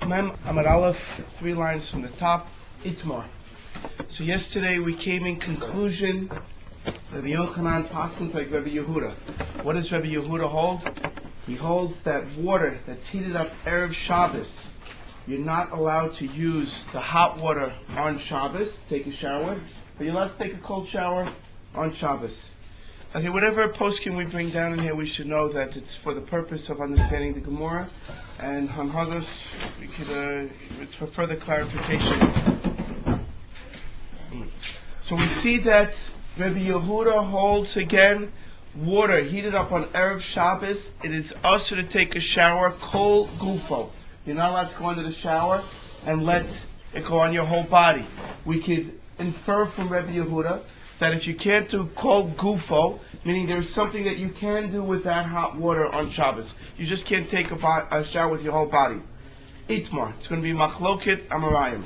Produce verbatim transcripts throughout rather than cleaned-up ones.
Mem Amar Aleph, three lines from the top, Itmar. So yesterday we came in conclusion, Rabbi Yochanan paskins like Rabbi Yehuda. What does Rabbi Yehuda hold? He holds that water that's heated up Erev Shabbos, you're not allowed to use the hot water on Shabbos, take a shower, but you're allowed to take a cold shower on Shabbos. Okay, whatever poskim we bring down in here, we should know that it's for the purpose of understanding the Gemara, and Hanhagos, we could, uh, it's for further clarification. So we see that Rabbi Yehuda holds again, water heated up on Erev Shabbos, it is usher to take a shower, kol gufo. You're not allowed to go into the shower and let it go on your whole body. We could infer from Rabbi Yehuda that if you can't do kol gufo, meaning there's something that you can do with that hot water on Shabbos. You just can't take a, bo- a shower with your whole body. Itmar. It's going to be machloket amarayim.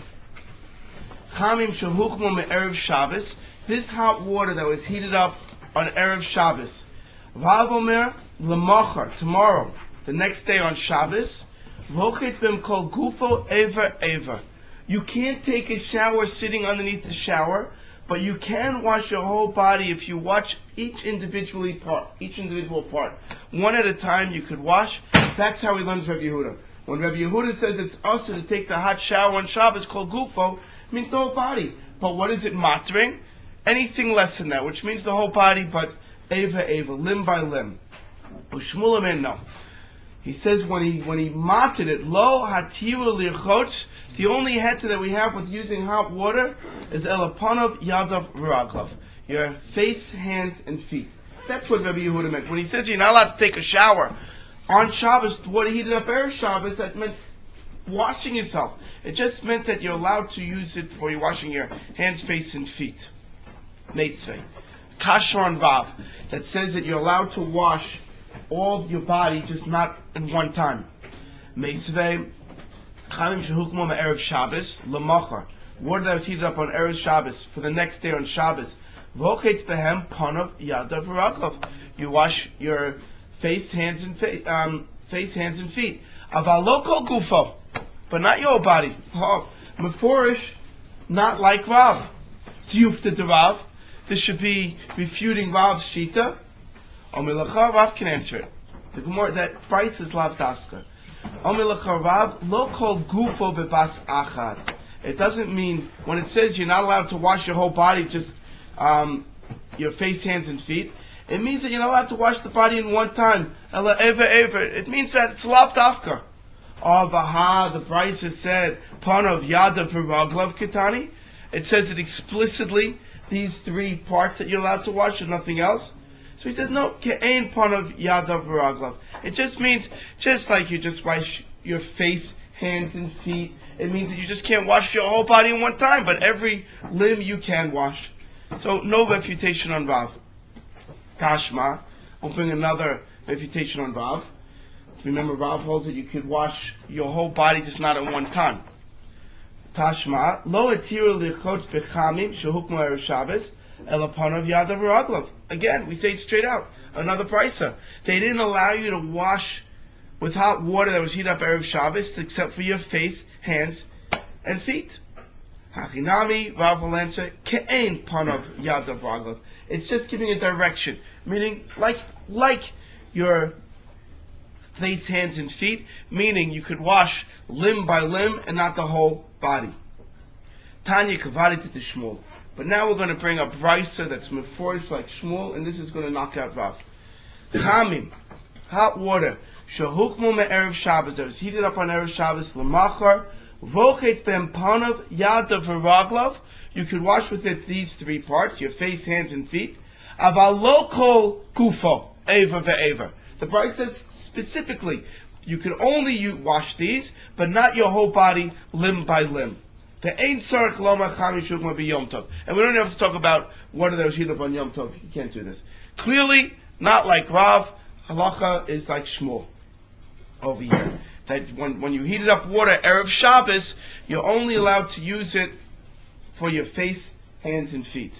Chamim shehuchmu me'erev Shabbos. This hot water that was heated up on Erev Shabbos. Vavomer lemachar. Tomorrow, the next day on Shabbos. Vochet bim kol gufo ever ever. You can't take a shower sitting underneath the shower, but you can wash your whole body if you wash each individually part, each individual part. One at a time you could wash. That's how he learns Rabbi Yehuda. When Rabbi Yehuda says it's also to take the hot shower on Shabbos called gufo, it means the whole body. But what is it matering? Anything less than that, which means the whole body, but eva eva, limb by limb. Ushmul amen, no. He says when he when he matted it, lo hatiru lirchotz, the only heter that we have with using hot water is elapanov yadav v'raglav, your face, hands, and feet. That's what Rabbi Yehuda meant. When he says you're not allowed to take a shower on Shabbos, water heated up Erev Shabbos, that meant washing yourself. It just meant that you're allowed to use it for you washing your hands, face, and feet. Meitzvei. Kashon Vav, that says that you're allowed to wash all your body, just not in one time. Meitzvei. Chaim shehukmo me'erev Shabbos lemachar. Water that was heated up on Erev Shabbos for the next day on Shabbos. Vochetz behem panav yadav v'raglav. You wash your face, hands, and fa- um, face, hands, and feet. Aval lo kol gufo, but not your body. Oh, meforish, not like Rav. Tiyufta de Rav. This should be refuting Rav's shita. Omilacha, Rav can answer it. The Gemara, that price is lav dafka. Omilacha Rav, lo kol gufo bebas achad. It doesn't mean, when it says you're not allowed to wash your whole body, just um, your face, hands, and feet, it means that you're not allowed to wash the body in one time. Ela ever ever. It means that it's lav dafka. Oh, vaha, the price has said, panav yadav v'raglav kitani. It says it explicitly, these three parts that you're allowed to wash and nothing else. So he says, no, ke'ein panav yadav v'raglav. It just means, just like you just wash your face, hands, and feet, it means that you just can't wash your whole body in one time, but every limb you can wash. So no refutation on Vav. Tashma, we'll bring another refutation on Vav. Remember, Rav holds that you could wash your whole body, just not at one time. Tashma, lo etiru lichotz bechamim shehukmu erev Shabbos elapanav yadav v'raglav. Again, we say it straight out. Another brisa. They didn't allow you to wash with hot water that was heated up erev Shabbos, except for your face, hands, and feet. Hachinami, Rav will answer, ke'ein panav yadav v'raglav. It's just giving a direction, meaning like like your face, hands, and feet, meaning you could wash limb by limb and not the whole body. Tanya kavadi to Shmuel. But now we're going to bring a brisa that's meforish like Shmuel, and this is going to knock out Rav. Chamim, hot water, shehukmu me'erev Shabbos, that was heated up on Erev Shabbos, lemachar, vochet ben panav yadav v'raglav. You could wash with it these three parts, your face, hands, and feet. Aval lo kol gufo, eva ve'eva. The brisa says specifically, you could only you wash these, but not your whole body, limb by limb. And we don't have to talk about water that was heated up on Yom Tov. You can't do this. Clearly, not like Rav. Halacha is like Shmuel over here. That when, when you heated up water, Erev Shabbos, you're only allowed to use it for your face, hands, and feet.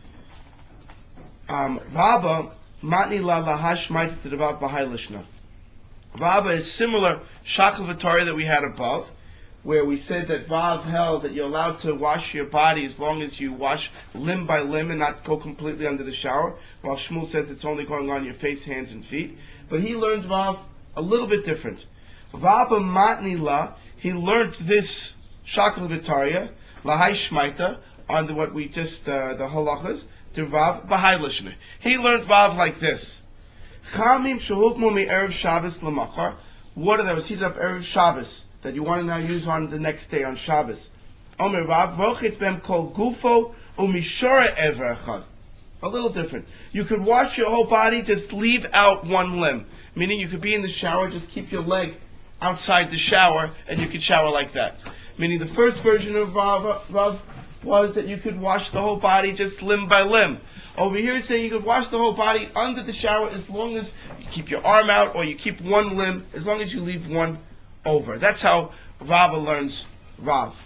Um, Rabba, matni la lahash maiti to devat b'hai lishna. Rabba is similar shakal v'tari that we had above. where we said that Vav held that you're allowed to wash your body as long as you wash limb by limb and not go completely under the shower, while Shmuel says it's only going on your face, hands, and feet. But he learned Vav a little bit different. Vav matni la, he learned this shakal v'tarya, lahai shmaita, on the, what we just, uh, the halachas, to Vav, b'hai lishne. He learned Vav like this. Chamim shehukmu me'erev Shabbos l'machar, water that was heated up erev Shabbos, that you want to now use on the next day on Shabbos. Omer Rav, rochit bem kol gufo umishora ever echad. A little different. You could wash your whole body, just leave out one limb. Meaning you could be in the shower, just keep your leg outside the shower, and you could shower like that. Meaning the first version of Rav, Rav was that you could wash the whole body just limb by limb. Over here it's saying you could wash the whole body under the shower as long as you keep your arm out or you keep one limb, as long as you leave one over. That's how Rava learns Rav.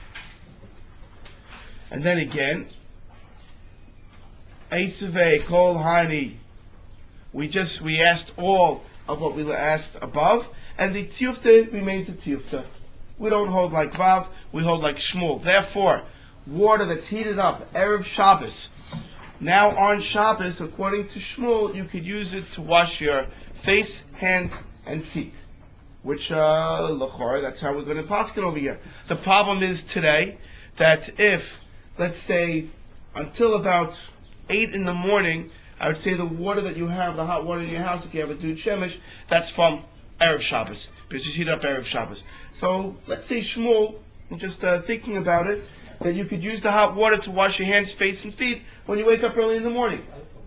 And then again, Eisavei Kol Hani. We just we asked all of what we asked above, and the Tiyufta remains a Tiyufta. We don't hold like Vav, we hold like Shmuel. Therefore, water that's heated up erev Shabbos. Now on Shabbos, according to Shmuel, you could use it to wash your face, hands, and feet. Which, uh, l'chor, that's how we're going to paskin over here. The problem is today that if, let's say, until about eight in the morning, I would say the water that you have, the hot water in your house, if you have a dud shemesh, that's from erev Shabbos, because you heat up erev Shabbos. So let's say Shmuel, I'm just uh, thinking about it, that you could use the hot water to wash your hands, face, and feet when you wake up early in the morning.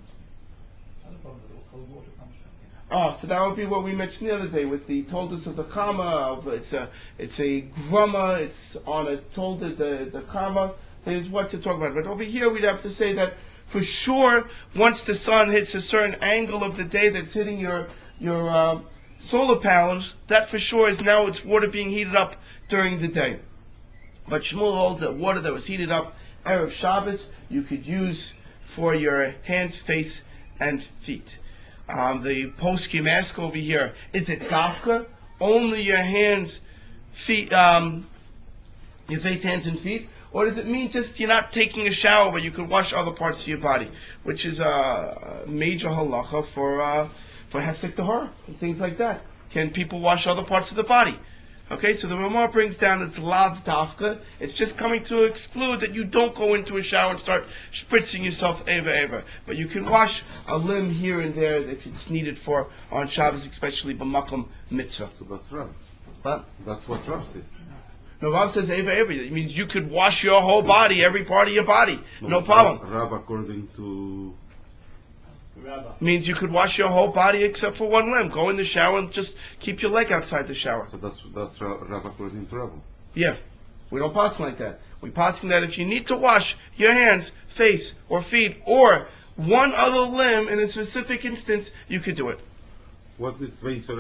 Oh, so that would be what we mentioned the other day with the toldus of the chama. Of it's a it's a grama. It's on a toldus the the chama. There's what to talk about. But over here we'd have to say that for sure, once the sun hits a certain angle of the day that's hitting your your uh, solar panels, that for sure is now it's water being heated up during the day. But Shmuel holds that water that was heated up erev Shabbos you could use for your hands, face, and feet. Um, the poskim ask over here, is it dafka? Only your hands, feet, um, your face, hands, and feet? Or does it mean just you're not taking a shower, but you could wash other parts of your body? Which is a major halacha for uh, for hefsek tahara and things like that. Can people wash other parts of the body? Okay, so the Ramah brings down it's lav dafka. It's just coming to exclude that you don't go into a shower and start spritzing yourself eva eva. But you can wash a limb here and there if it's needed for on Shabbos, especially b'makom mitzvah. So that's Rav. But That's what Rav says. no, Rav says eva eva. It means you could wash your whole body, every part of your body, no, no problem. Rav, according to means you could wash your whole body except for one limb. Go in the shower and just keep your leg outside the shower. So that's that's Rav according to Rav. Yeah, we don't pass like that. We pass that if you need to wash your hands, face, or feet, or one other limb in a specific instance, you could do it. What's this?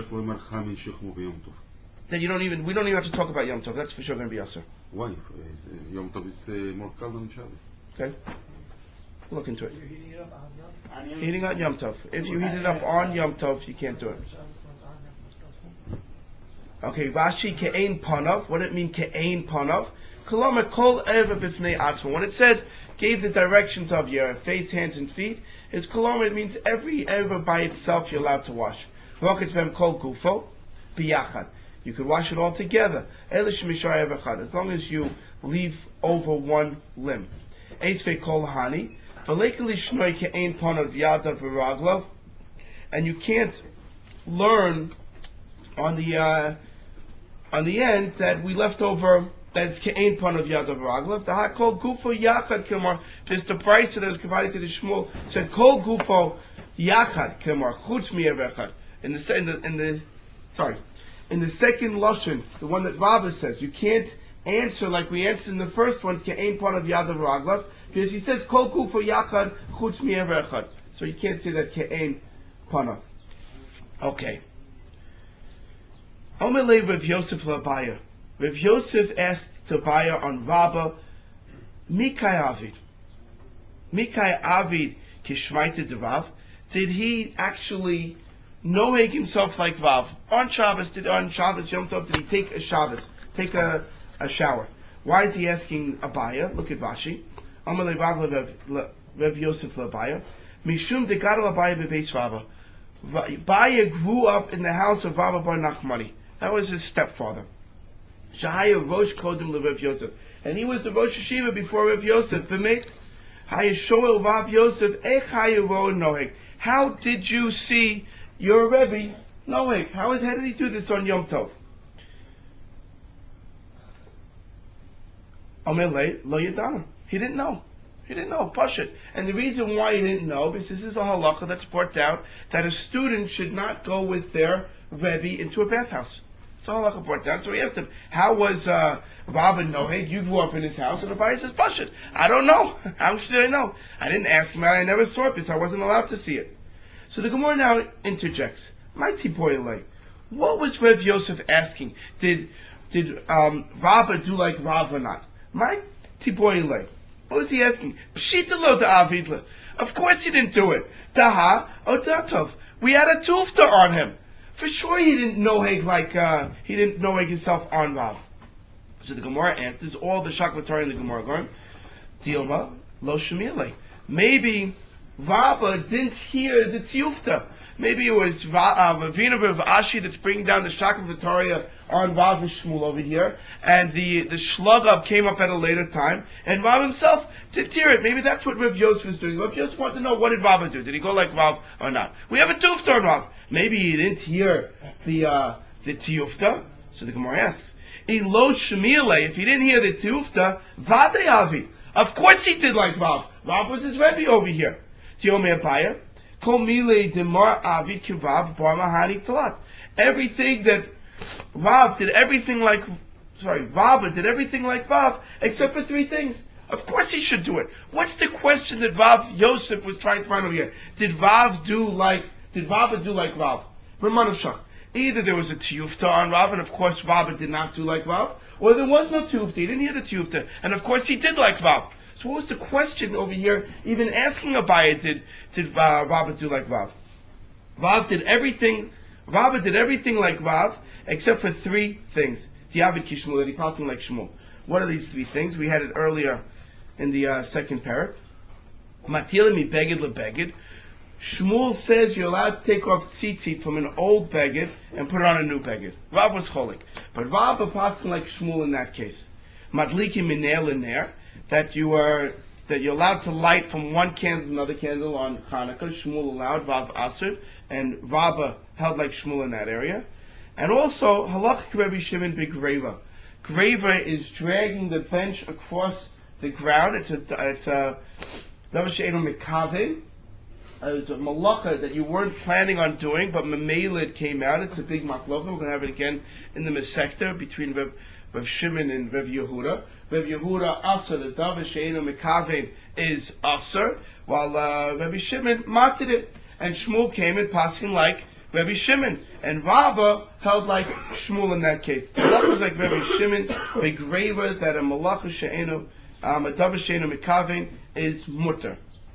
That you don't even we don't even have to talk about Yom Tov. That's for sure going to be Aser. Why? Yom Tov is uh, more calm than Shabbos. Okay. Look into it. Heating on Yom Tov. If you heat it up on Yom Tov, you can't do it. Okay, Rashi ke'ein panav. What did it mean ke'ein panav? Koloma kol eva b'fnei atzma. When it said gave the directions of your face, hands, and feet, it's koloma. It means every eva by itself you're allowed to wash. Rochitz bem kol gufo biyachad. You could wash it all together. Elish mishar eva chad. As long as you leave over one limb. Eisvei kol hani. And you can't learn on the uh, on the end that we left over that it's ke'ein pan of yadav v'raglav. The hakol gufo yachad kemar. There's the price that is provided to the Shmuel said kol gufo yachad kemar chutz mi'evechad. In the in the in the sorry in the second lashon, the one that Rabbi says you can't answer like we answered in the first one. It's ke'ein pan of yadav v'raglav. Because he says kol gufo yachad chutz mi'evechad. So you can't say that ke'ein pana. Okay. Omelei Rav Yosef LaBaya. Rav Yosef asked Tobiah on Rabbah, Mikai Avid. Mikai Avid kishmaita devav. Did he actually noeg himself like Vav? On Shabbos, did on Shabbos Yom Tov, did he take a Shabbos? Take a a shower. Why is he asking Abaya? Look at Rashi. Amalei Rav Rev Yosef Abaya. Mishum de Gadol Abaya bebeis Rava. Abaya grew up in the house of Rava bar Nachmani. That was his stepfather. Shahaya Rosh Kodim LeRev Yosef. And he was the Rosh Hashiva before Rev Yosef. V'meit Haya Shoel Rav Yosef Ech Haya Ro Noheg. How did you see your Rebbe Noheg? How, is, how did he do this on Yom Tov? Omelei Lo Yadana. He didn't know. He didn't know. Pashut. And the reason why he didn't know, because this is a halacha that's brought down, that a student should not go with their Rebbe into a bathhouse. It's a halacha brought down. So he asked him, how was uh, Rabbi Noheg? You grew up in his house. And the Rabbi says, Pashut. I don't know. How should I know? I didn't ask him. I never saw it because I wasn't allowed to see it. So the Gemara now interjects. My tipoyelei. What was Rev Yosef asking? Did did um, Rabba do like Rav or not? My tipoyelei. What was he asking? Pshita lo da'avidla. Of course he didn't do it. Daha o datov. We had a tufta on him. For sure he didn't know Heg like, uh, he didn't know Heg himself on Rav. So the Gemara answers, all the Shaklatari in the Gemara going, Dilma lo shemile. Maybe Rabba didn't hear the tufta. Maybe it was Ravina of Ashi that's bringing down the Shaklatari on Rav and Shmuel over here, and the, the Shlugab came up at a later time, and Rav himself didn't hear it. Maybe that's what Rav Yosef was doing. Rav Yosef wanted to know, what did Rav do? Did he go like Rav or not? We have a tufta on Rav. Maybe he didn't hear the uh, the tufta. So the Gemara asks, Ilo Shemile, if he didn't hear the tufta, Vade Avi. Of course he did like Rav. Rav was his Rebbe over here. Tiomei Abaya. Everything that Rav did everything like, sorry, Rabba did everything like Rav, except for three things. Of course he should do it. What's the question that Rav Yosef was trying to find over here? Did Rav do like, did Rabba do like Rav? Either there was a tiyufta on Rav, and of course Rabba did not do like Rav, or there was no tiyufta, he didn't hear the tiyufta, and of course he did like Rav. So what was the question over here, even asking Abaya, did, did uh, Rabba do like Rav? Rav did everything, Rabba did everything like Rav, except for three things. Diavad Kishmul, that he passing like Shmuel. What are these three things? We had it earlier in the uh, second parak. Matila mi beged lebeged. Shmuel says you're allowed to take off tzitzit from an old beged and put it on a new beged. Rav was cholik. But Rabba passing like Shmuel in that case. Madliki minel in there. That you are that you're allowed to light from one candle to another candle on Hanukkah. Shmuel allowed, Rav Asr, and Rabba held like Shmuel in that area. And also halachik Rabbi Shimon begreva. Greva is dragging the bench across the ground. It's a it's a davasheinu mikave. It's a malacha that you weren't planning on doing, but memela it came out. It's a big machloka. We're going to have it again in the Masechta between Rav, Rav Shimon and Rav Yehuda. Rav Yehuda Aser, the Davar She'enu Mekavein is Aser, while uh, Rabbi Shimon mocked it. And Shmuel came and passing like Rabbi Shimon. And Rabba held like Shmuel in that case. The malacha was like Rabbi Shimon, the graver that a malacha She'enu, um, a Davar She'enu Mekavein is mutter.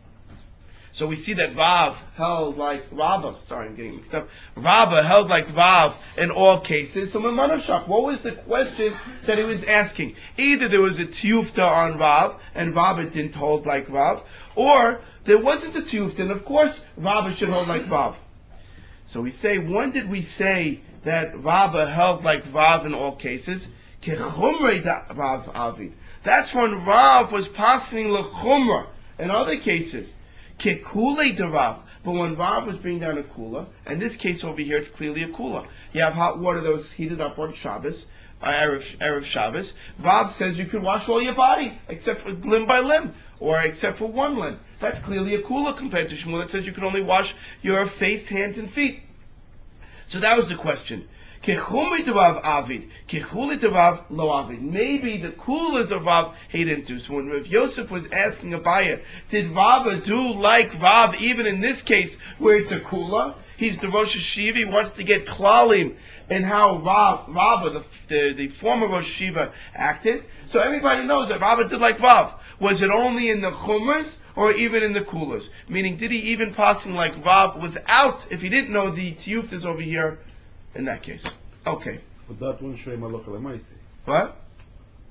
So we see that Rav held like Rabba. Sorry, I'm getting mixed up. Rabba held like Rav in all cases. So Mamanashak, what was the question that he was asking? Either there was a tiyufta on Rav, and Rabba didn't hold like Rav, or there wasn't a tiyufta, and of course Rabba should hold like Rav. So we say, when did we say that Rabba held like Rav in all cases? Kechumrei da Rav Avid. That's when Rav was passing lechumra. In other cases, Kekule de Rav. But when Rav was bringing down a kula, in this case over here it's clearly a kula. You have hot water that was heated up on Shabbos, uh, Erev, Erev Shabbos. Rav says you can wash all your body, except for limb by limb, or except for one limb. That's clearly a kula compared to Shmuel that says you can only wash your face, hands, and feet. So that was the question. Kechumi de Rav Avid, Kechuli de Rav Lo Avid. Maybe the kulas of Rav he didn't do. So when Rav Yosef was asking Abaya, did Rav do like Rav even in this case where it's a kula? He's the Rosh Hashiva. He wants to get klalim in how Rav, Rav the, the, the former Rosh Hashiva acted. So everybody knows that Rav did like Rav. Was it only in the chumras or even in the kulas? Meaning, did he even passing like Rav without, if he didn't know the tiyuf is over here, in that case. Okay. But that won't show him halacha lemaisi. What?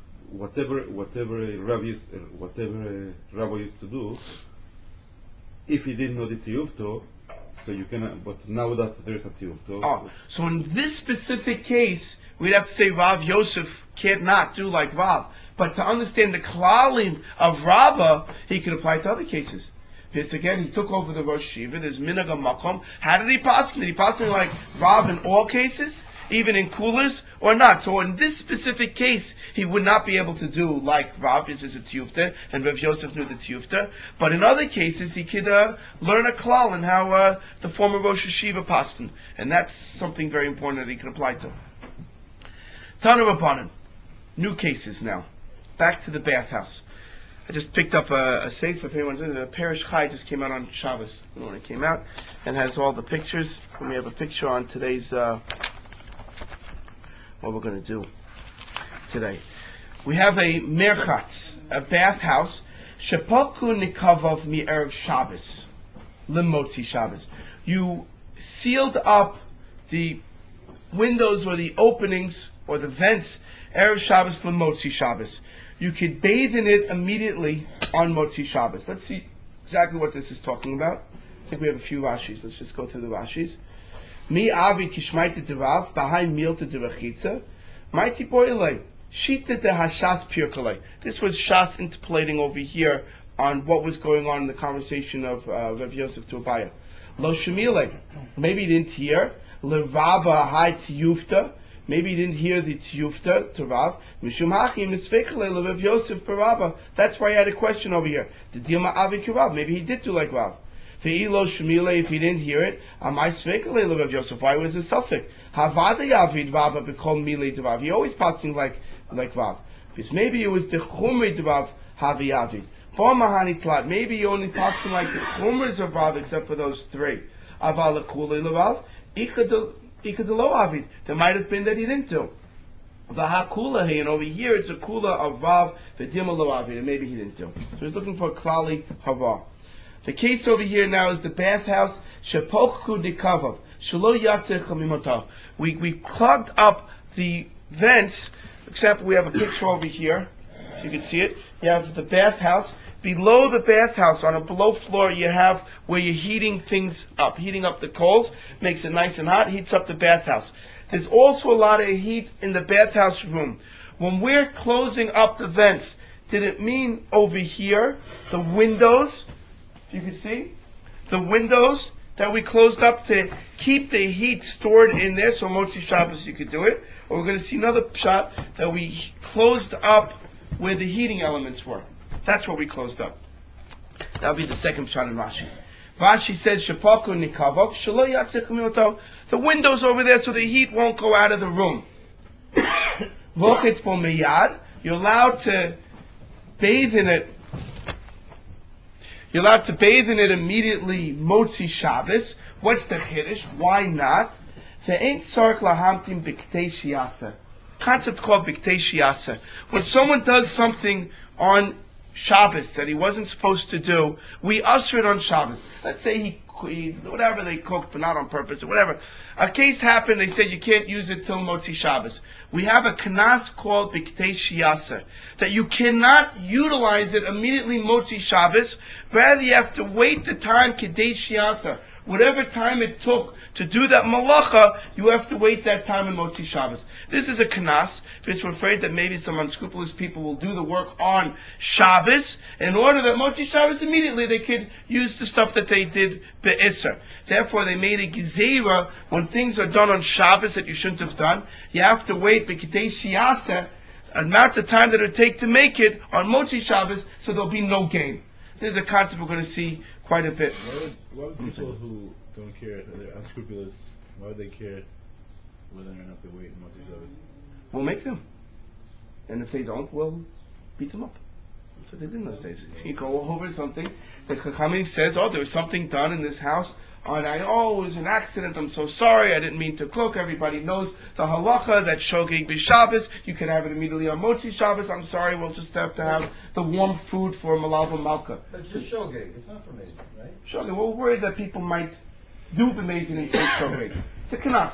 whatever whatever a Rav used, uh, whatever a Rabbi used to do, if he didn't know the tiyufto, so you cannot. But now that there's a tiyufto, Oh, so in this specific case, we'd have to say Rav Yosef can't not do like Rav. But to understand the klalim of Rabbah, he could apply to other cases. Because again, he took over the Rosh Yeshiva, there's Minhag Makom. How did he pass? Did he pass like Rav in all cases? Even in coolers? Or not? So in this specific case, he would not be able to do like Rav, this is a tiyufta, and Rav Yosef knew the tiyufta. But in other cases, he could uh, learn a klal and how uh, the former Rosh Yeshiva passed. And that's something very important that he could apply to. Tana Rabbanan. New cases now. Back to the bathhouse. I just picked up a, a safe, if anyone's in it. A Parish Chai just came out on Shabbos, when it came out, and has all the pictures. And we have a picture on today's, uh, what we're going to do today. We have a merchatz, a bathhouse, shepaku nikavav mi erev Shabbos, limotzi Shabbos. You sealed up the windows or the openings or the vents erev Shabbos limotzi Shabbos. You could bathe in it immediately on Motzi Shabbos. Let's see exactly what this is talking about. I think we have a few Rashis. Let's just go through the Rashis. Mi avi kishmaita derav, bahai milta derachitza, maiti boilei, shita de hashas pirkalei. This was Shas interpolating over here on what was going on in the conversation of uh, Rav Yosef to Abaya. Lo shemilei, maybe he didn't hear. Levaba hai tiyufta, maybe he didn't hear the tiyufta to Rav. Mishum hachim misfekalei leVav Yosef barabba. That's why I had a question over here. The dilma avi kirav. Maybe he did do like Rav. Ve'ilo shemile, if he didn't hear it, amai sveikalei leVav Yosef. Why was it suffix? Havada yavid Rabba become mile to Rav. He always passing like like Rav. Because maybe it was the chumri to Rav havi yavid. Mahani tlat. Maybe he only passing like the chumras of Rav, except for those three. Avala kulei leRav. Ikadelo avid. There might have been that he didn't do. V'hakula hey, and over here it's a kula of Rav v'dimalo avid, and maybe he didn't do. So he's looking for a klali hava. The case over here now is the bathhouse. Shepokku dekavav shelo yatzeh chamimotav. We we clogged up the vents. Example, we have a picture over here. You can see it. You have the bathhouse. Below the bathhouse, on a below floor, you have where you're heating things up. Heating up the coals, makes it nice and hot, heats up the bathhouse. There's also a lot of heat in the bathhouse room. When we're closing up the vents, did it mean over here, the windows, you can see, the windows that we closed up to keep the heat stored in there, so Motzi Shabbos you could do it, or we're going to see another shot that we closed up where the heating elements were. That's what we closed up. That'll be the second shot in Rashi. Rashi says, Shepaku nikavok, shelo yatzeh chamimotav. The window's over there so the heat won't go out of the room. Voketz bo meyad. You're allowed to bathe in it. You're allowed to bathe in it immediately, Motzi Shabbos. What's the chiddush? Why not? There ain't sark lahamtim biktei shiasa. Concept called biktei shiasa. When someone does something on Shabbos that he wasn't supposed to do, we usher it on Shabbos. Let's say he, he whatever they cooked, but not on purpose or whatever. A case happened, they said you can't use it till Motzi Shabbos. We have a knas called Biktei Shiasa, that you cannot utilize it immediately Motzi Shabbos, rather you have to wait the time Kedei Shiasa. Whatever time it took to do that malacha, you have to wait that time in Motzi Shabbos. This is a knas, because we're afraid that maybe some unscrupulous people will do the work on Shabbos, in order that Motzi Shabbos immediately they could use the stuff that they did be'isser. Therefore, they made a gezerah when things are done on Shabbos that you shouldn't have done. You have to wait b'kidei shiasa, amount of time that it would take to make it on Motzi Shabbos, so there'll be no gain. This is a concept we're going to see quite a bit. Why would, why would people who don't care, they're unscrupulous, why would they care whether or not they wait in Motzi Shabbos? We'll make them. And if they don't, we'll beat them up. That's what they did in those days. You go over something, the Chachamim says, oh, there was something done in this house, and I, oh, it was an accident, I'm so sorry, I didn't mean to cook. Everybody knows the halacha, that shogeg b'Shabbos, you can have it immediately on Motzi Shabbos. I'm sorry, we'll just have to have the warm food for Malav Malka. But it's just shogeg, it's not for me, right? Shogeg, we're worried that people might do b'mezin and say shogeg. It's a knas.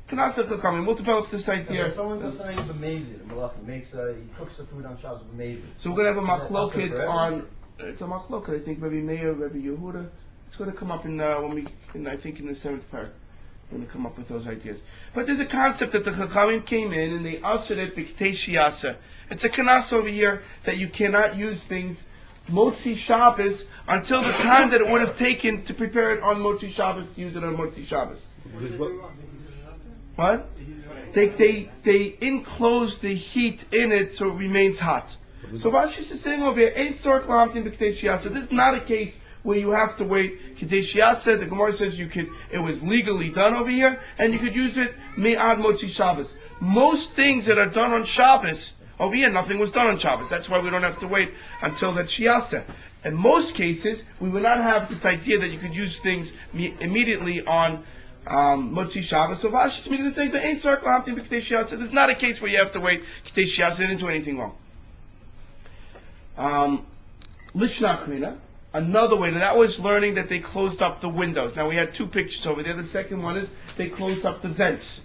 Kanasa Chachamim. We'll develop this Yeah, idea. but someone does something with B'mezid, Malachi makes, uh, he cooks the food on Shabbos with B'mezid. So we're gonna have a Is that also machloket forever? on. It's a machloket. I think Rabbi Meir, Rabbi Yehuda. It's gonna come up in uh, when we, in, I think in the seventh parak. We're gonna come up with those ideas. But there's a concept that the Chachamim came in and they ushered it b'ktei shiasa. It's a kanas over here that you cannot use things Motzi Shabbos until the time that it would have taken to prepare it on Motzi Shabbos to use it on Motzi Shabbos. This what- What? They they they enclose the heat in it so it remains hot. So Rashi is saying over here, ain't sort lamtin b'ktei shiasa. This is not a case where you have to wait. Ktei shiasa, the Gemara says you could. It was legally done over here, and you could use it me'ad Motzi Shabbos. Most things that are done on Shabbos over here, nothing was done on Shabbos. That's why we don't have to wait until that shiasa. In most cases, we would not have this idea that you could use things me- immediately on um, Motzi Shabbos. So Rashi is meaning to say, ain't sort lamtin b'ktei shiasa. This is not a case where you have to wait. Ktei shiasa didn't do anything wrong. Um, Lishna Achrina, another way, that was learning that they closed up the windows. Now we had two pictures over there. The second one is they closed up the vents.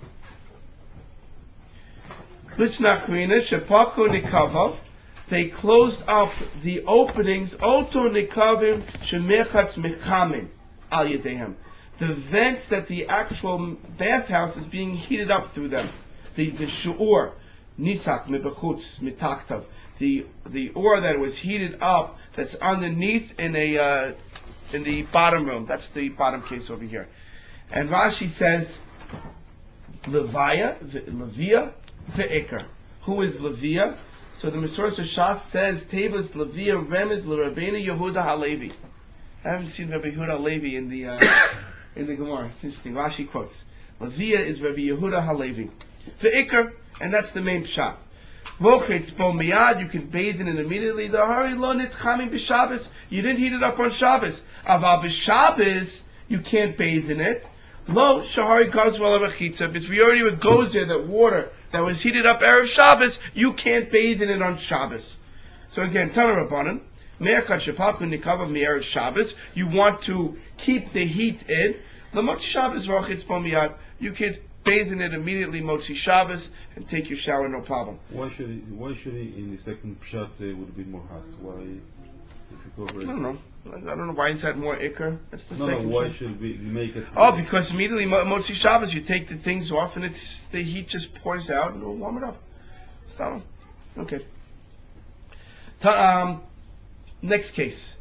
Lishna Achrina, Shepaku Nikavav, they closed up the openings, Oto Nikavim, Shemechatz Mechamin, Al Yedehem. The vents that the actual bathhouse is being heated up through them. The, the Shu'ur, Nisak, Mebechutz, Mitaktav. The the ore that was heated up that's underneath in a uh, in the bottom room. That's the bottom case over here. And Rashi says Levia, Levia, Ve'ikar. Who is Levia? So the Mesorah Shas says Tevas Levia Remez LeRabbeinu Yehuda Halevi. I haven't seen Rabbi Yehuda Halevi in the uh, in the Gemara. It's interesting. Rashi quotes Levia is Rabbi Yehuda Halevi. Ve'ikar, and that's the main pshat. Vochitz bo miyad, you can bathe in it immediately. The hari lo nitchamin b'Shabbos. You didn't heat it up on Shabbos. Aval b'Shabbos, you can't bathe in it. Lo shahari gazval avachitza, because we already would goes there that water that was heated up erev Shabbos, you can't bathe in it on Shabbos. So again, Tana Rabbanan, me'akat shepaku nikavav mi'erev Shabbos. You want to keep the heat in. L'motzi Shabbos vochitz bo miyad. You could bathe in it immediately, Motzi Shabbos, and take your shower, no problem. Why should he, why should he in the second pshat uh, would be more hot? Why, if you cover I it? don't know. I don't know why is that more ikr. That's the No, no, second. why shot. should we make it? Oh, because immediately Mo- Motzi Shabbos, you take the things off, and it's the heat just pours out, and it'll warm it up. So, okay. Ta- um, next case.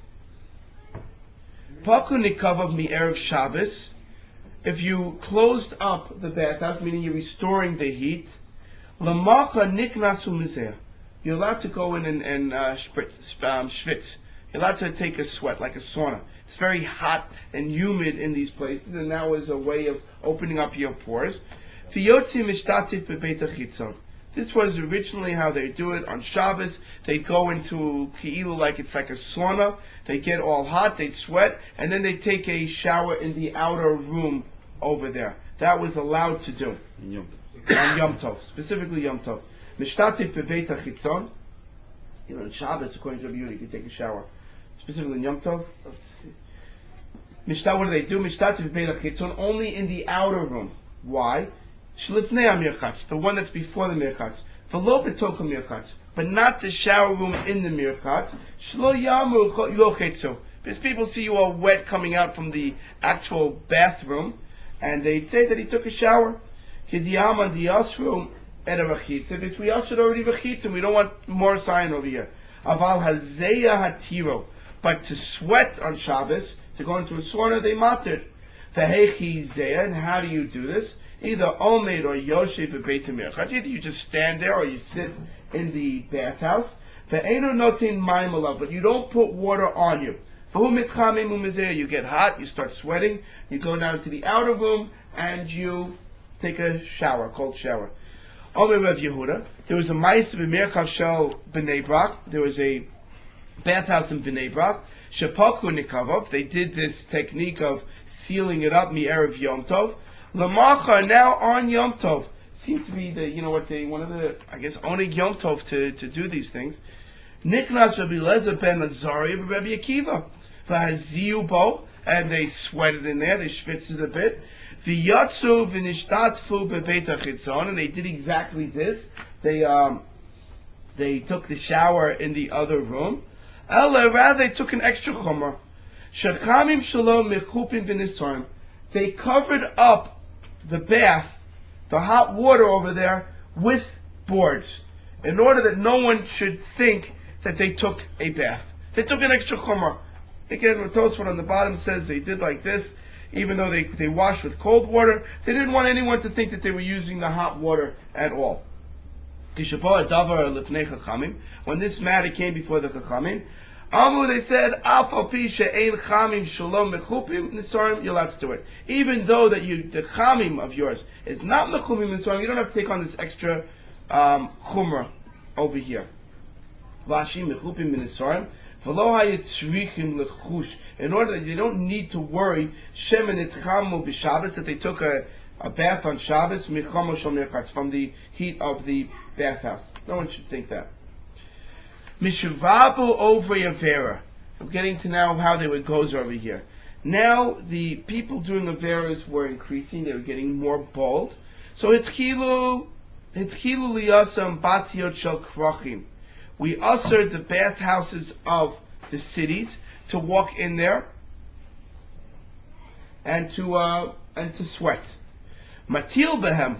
Paku nikavav mi erev Shabbos. If you closed up the bathhouse, meaning you're restoring the heat, Lamacha niknasu mizeh. You're allowed to go in and, and uh, spritz, um, schwitz. You're allowed to take a sweat, like a sauna. It's very hot and humid in these places, and that was a way of opening up your pores. V'yotzi mishtatif bebeit hachitzon. This was originally how they do it on Shabbos. They go into Ki'ilu like it's like a sauna. They get all hot, they sweat, and then they take a shower in the outer room over there. That was allowed to do In Yom on Yom Tov, specifically Yom Tov. Mishtatif bebeit hachitzon. You know, on Shabbos, according to Rabbi Yehuda, you can take a shower. Specifically in Yom Tov. Mishtat, what do they do? Mishtatif bebeit hachitzon, only in the outer room. Why? Shlifnei ha-mirchatz, the one that's before the mirchatz. V'lo b'toch ha-mirchatz, but not the shower room in the mirchatz. Shlo yamu yochetzu. Because people see you all wet coming out from the actual bathroom, and they say that he took a shower. Hidiyama diyasru eravachitza. Because we ushered already vachitza, and we don't want more sign over here. Aval hazeya hatiro. But to sweat on Shabbos, to go into a sauna, they mattered. V'hechi zeya, and how do you do this? Either Omed or Yoshev Beit HaMirchatz. Either you just stand there or you sit in the bathhouse. Ve'enu notin mayim alav, but you don't put water on you. V'hu mitchamim umizeh, you get hot, you start sweating, you go down to the outer room and you take a shower, cold shower. Omer Rav Yehuda, there was a ma'aser b'Mirkav Shel B'nai Brak. There was a bathhouse in B'nai Brak. Shepaku nikavav. They did this technique of sealing it up mi'erev Yom Tov. Lamacha, now on Yom Tov, seems to be the, you know what they, one of the, I guess, owning Yom Tov to, to do these things. Niknas Rabbi Lezer ben Azariah of Rabbi Akiva. V'haziu bo, and they sweated in there, they schwitzed it a bit. V'yatzu v'nishtatfu bebeit hachitzon, and they did exactly this. They um, they took the shower in the other room. Ella, rather they took an extra chumrah. Shechamim shalom mechupim v'nisorim. They covered up the bath, the hot water over there, with boards, in order that no one should think that they took a bath. They took an extra chumrah. Again, what Tosfot on the bottom says they did like this, even though they, they washed with cold water. They didn't want anyone to think that they were using the hot water at all. When this matter came before the Chachamim, Amu, they said, you're allowed to do it. Even though that you, the chamim of yours is not mechumim nisorim, you don't have to take on this extra um, chumrah over here. Vashi mechupim nisorim. In order that you don't need to worry that they took a, a bath on Shabbos from the heat of the bathhouse. No one should think that. Mishuvabu over Avera. We're getting to now how they would goes over here. Now the people doing Averas were increasing, they were getting more bold. So Hitchilu Hitchilu liyasam batiyot shel krachim. We ushered the bathhouses of the cities to walk in there and to uh, and to sweat. Matil behem.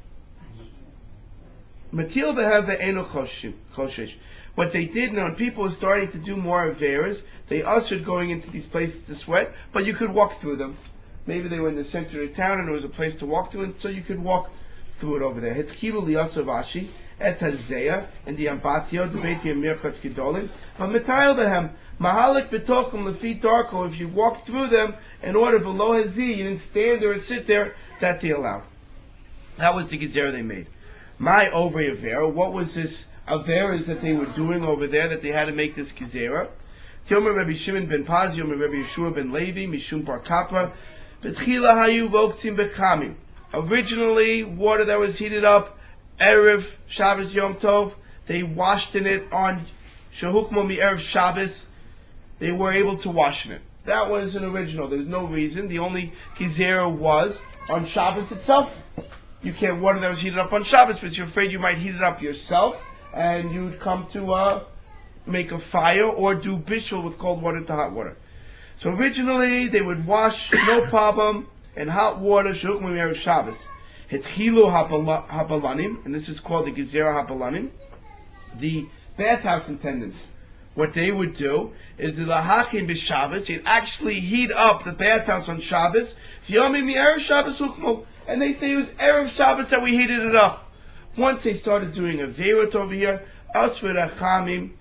Matil behem ve'enu choshesh. What they did, now when people were starting to do more averas, they ushered going into these places to sweat, but you could walk through them. Maybe they were in the center of town and there was a place to walk through, and so you could walk through it over there. Hitchilu liyasam vashi. Et hazeya and the ambatio debate mirchatz gedolim, but mitayel behem mahalik betochim lefi darko. If you walk through them in order below hazi, you didn't stand there and sit there. That they allowed. That was the gezerah they made. My over avera. What was this averas that they were doing over there that they had to make this gezerah? Yomer Rabbi Shimon ben Paz, Yomer Rabbi Yeshua ben Levi, Mishum Bar Kappa, Betchila hayu voktim bechamim. Originally, water that was heated up Erev Shabbos Yom Tov, they washed in it on Shehukmo mi Erev Shabbos. They were able to wash in it. That was an original. There's no reason. The only gezerah was on Shabbos itself. You can't water that was heated up on Shabbos because you're afraid you might heat it up yourself and you'd come to uh, make a fire or do bishul with cold water to hot water. So originally they would wash, no problem, in hot water Shehukmo mi Erev Shabbos. Hitchilu habalanim, and this is called the gezerah habalanim. The bathhouse attendants, what they would do is the lahachim b'Shabbos. You'd actually heat up the bathhouse on Shabbos. V'yomim mi'erev Shabbos hukmo, and they say it was erev Shabbos that we heated it up. Once they started doing a veirut over here, asur achamim,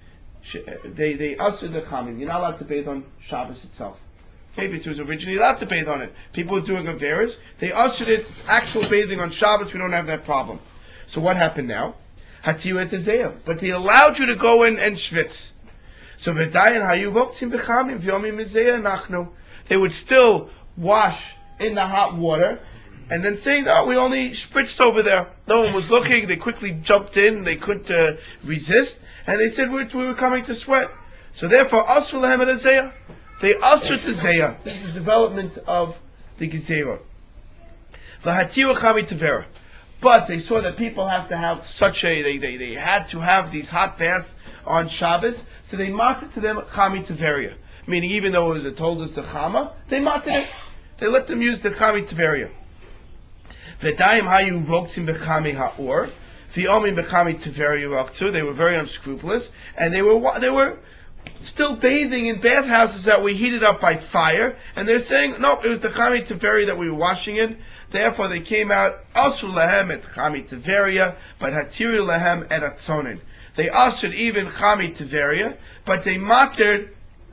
they they asur the chamim. You're not allowed to bathe on Shabbos itself. Maybe it was originally allowed to bathe on it. People were doing averas. They ushered it, actual bathing on Shabbos. We don't have that problem. So what happened now? Hatiyu et hazeyah. But they allowed you to go in and schwitz. So v'dayan hayu voktim b'chamim v'yomim hazeyah nachnu. They would still wash in the hot water and then say, no, we only spritzed over there. No one was looking. They quickly jumped in. They couldn't uh, resist. And they said we we were coming to sweat. So therefore, asur lehem et hazeyah. They ushered the Zayah. This is the development of the Gezerah. V'hatiyu chami tevera. But they saw that people have to have such a, they, they, they had to have these hot baths on Shabbos, so they matted to them chami teveria. Meaning even though it was told us the chama, they matted it. They let them use the chami teveria. V'dayim hayu roktzim b'chami ha'or. V'yomim b'chami teveria roktu. They were very unscrupulous, and they were, they were, still bathing in bathhouses that we heated up by fire, and they're saying, no, it was the Chami Teveri that we were washing in. Therefore, they came out, Asur Lahem et Chami Teveria, but Hatiru Lahem et Atzonin. They ushered even Chami Teveria, but they mattered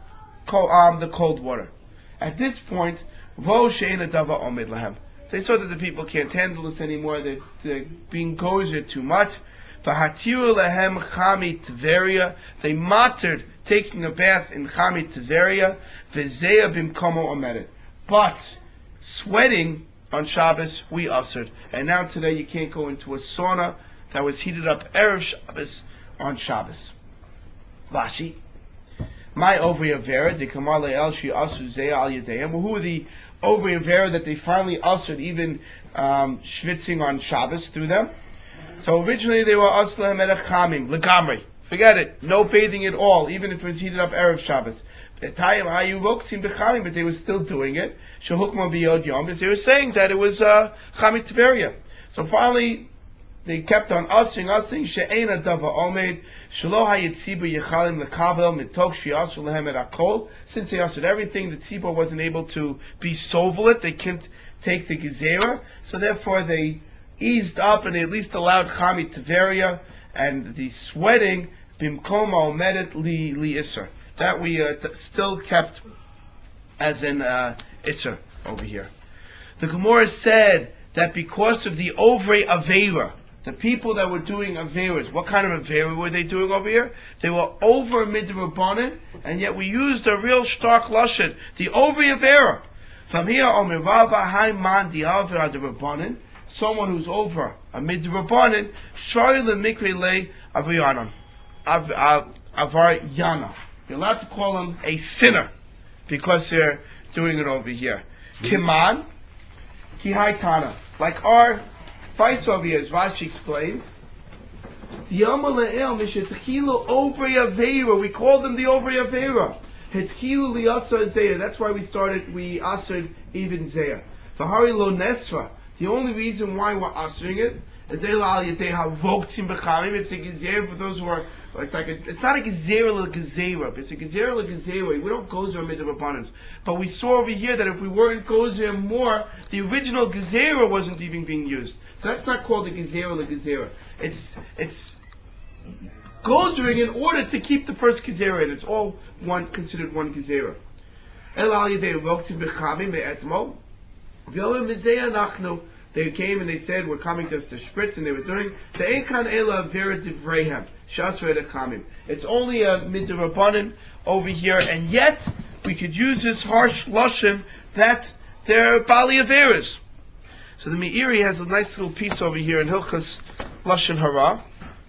um, the cold water. At this point, Vo Shein Adava Omid Lahem. They saw that the people can't handle this anymore, they're, they're being gozer too much. V'hatiru lehem chami teveria. They mattered taking a bath in chami teveria. V'zeya bimkomo omedet. But sweating on Shabbos we ushered, and now today you can't go into a sauna that was heated up erev Shabbos on Shabbos. Vashi. My ovary avera, the Kamala El Shi Asu Zeh Al Yadeim. Who were the ovary avera that they finally ushered even um, schwitzing on Shabbos through them? So originally they were Aslahem Edachamim, Legamri. Forget it. No bathing at all, even if it was heated up Erev Shabbos. But they were still doing it. Shehukma biyod yom, because they were saying that it was uh, Chamit Tveria. So finally, they kept on ushering, ushering. She'ena dava omed, shelo hayitzibu yechalim lekabel mitok shiasu lehem et akol. Since they ushered everything, the tzibur wasn't able to be sovelit. They couldn't take the gezerah. So therefore, they eased up and they at least allowed Chamit Tveria and the sweating bimkom omedet li li iser. That we uh, t- still kept as an uh, Isser over here. The Gemara said that because of the Ovrei Aveira, the people that were doing Aveiras, what kind of Aveira were they doing over here? They were over Midrabanan, and yet we used a real stark Lashon, the Ovrei Aveira. From here, Omer Rava Hai Man Di Avera de Rabbanan, someone who's over a Midrabanan, Shari Le Mikre Le Avayanan, Avar Yana. You're allowed to call him a sinner because they're doing it over here. Kiman, Kihaitana. Like our vice over here, as Rashi explains. We call them the Ovrei Aveira. Hetkilu liyasa zeya. That's why we started, we asered even zeya. V'hari lo nesra. The only reason why we're asering it is Ela al yedei havoktim b'chamim. It's a gezer for those who are like, like a, it's not a gezer le gezerah, but it's a gezer le gezerah. We don't gozer midrabanan. But we saw over here that if we weren't gozer more, the original gezerah wasn't even being used. So that's not called a gezer le gezerah. It's it's gozering in order to keep the first gezerah, and it's all one considered one gezerah. Ela al yedei havoktim b'chamim be'etmo. They came and they said, we're coming just to spritz, and they were doing the Eikan Ela Vera Divrehem, Shasra Edachamim. It's only a midrabanan over here, and yet we could use this harsh lashon that they're Bali Averas. So the Meiri has a nice little piece over here in Hilchas Lashon Hara,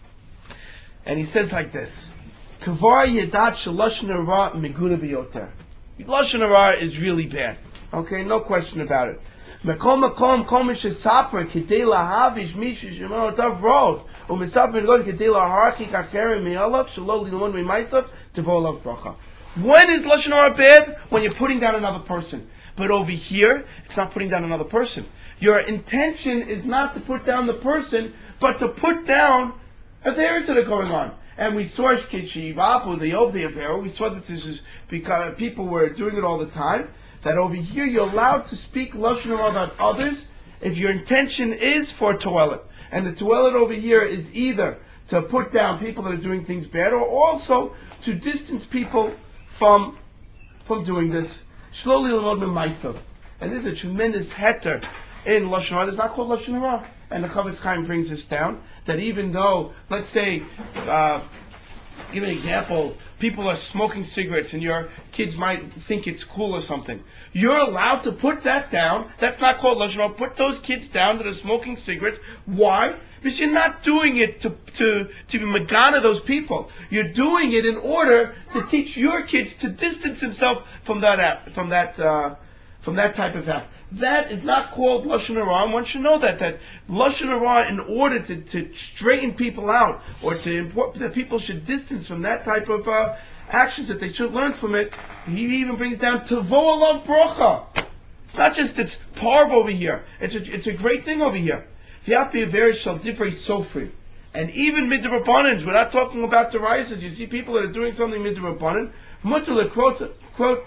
and he says like this: Kavar Yedat Shalashon Hara Meguna Biyoter. Lashon Hara is really bad. Okay, no question about it. Mekom mekom kol mishesaper kidei lahavish mishu shemon otav rod u'misaper god kidei laharki kakerim mi'alav shelo lilon mi'maisav tevo alav bracha. When is lashon hara bad? When you're putting down another person. But over here, it's not putting down another person. Your intention is not to put down the person, but to put down affairs that are going on. And we saw Kichi Rapu, the Ovdi affair. We saw that this is because people were doing it all the time. That over here you're allowed to speak lashon hara about others if your intention is for toilet, and the toilet over here is either to put down people that are doing things bad, or also to distance people from from doing this. Slowly l'mod m'maisav, and this is a tremendous heter in lashon hara. It's not called lashon hara, and the Chavetz Chaim brings this down. That even though, let's say, uh, give an example. People are smoking cigarettes and your kids might think it's cool or something. You're allowed to put that down. That's not called lashon hara. Put those kids down that are smoking cigarettes. Why? Because you're not doing it to to to be magana those people. You're doing it in order to teach your kids to distance themselves from that act, from that uh, from that type of act. That is not called lashon hara, and one should know that that lashon hara, in order to, to straighten people out, or to import that people should distance from that type of uh, actions, that they should learn from it. He even brings down tavo alav bracha. It's not just it's parv over here. It's a it's a great thing over here. V'yapi aver shal divrei sofrim, and even midrabanan. We're not talking about the rises. You see people that are doing something midrabanan. Mutar lekrot quote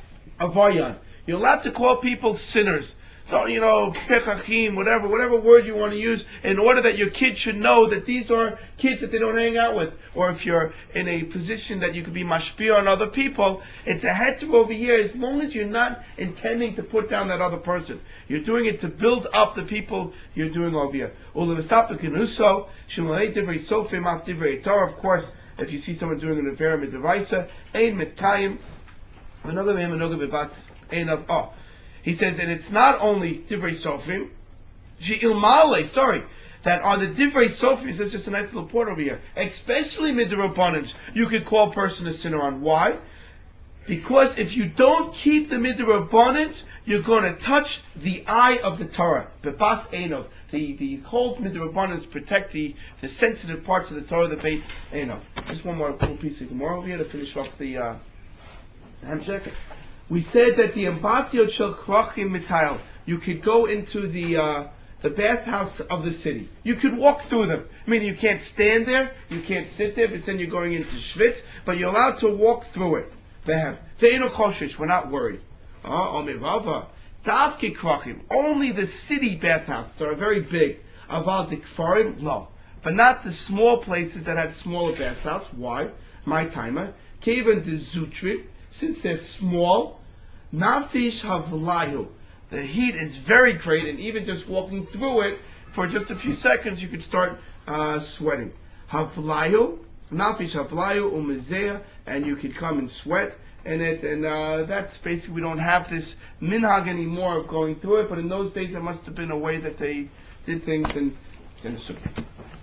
avayan. You're allowed to call people sinners. So, you know, pechachim, whatever, whatever word you want to use, in order that your kids should know that these are kids that they don't hang out with. Or if you're in a position that you could be mashpia on other people, it's a heter over here, as long as you're not intending to put down that other person. You're doing it to build up the people you're doing over here. Of course, if you see someone doing an affair with devaisa, ein mitkayim, oh, he says that it's not only divrei sofrim, ilmale, sorry, that on the divrei sofrim, it's just a nice little point over here, especially midrabanan, you could call a person a sinner on. Why? Because if you don't keep the midrabanan, you're going to touch the eye of the Torah. The bas enov. The the whole midrabanan protect the, the sensitive parts of the Torah, the beit enov. Just one more little piece of Gemara over here to finish off the uh, Hamshek. We said that the ambatiot shel krachim mitayel. You could go into the uh, the bathhouse of the city. You could walk through them. I mean, you can't stand there, you can't sit there, because then you're going into Schwitz, but you're allowed to walk through it. They have. Ve'enu koshish, we're not worried. Oh, omirava. Davki krachim. Only the city bathhouses are very big. Aval the kfarim, no. But not the small places that have smaller bathhouses. Why? My timer. Kevan the zutri, since they're small, nafish havlayu. The heat is very great, and even just walking through it for just a few seconds, you could start uh, sweating. Havlayu, nafish havlayu umezeh, and you could come and sweat in it, and uh, that's basically, we don't have this minhag anymore of going through it, but in those days there must have been a way that they did things, and, and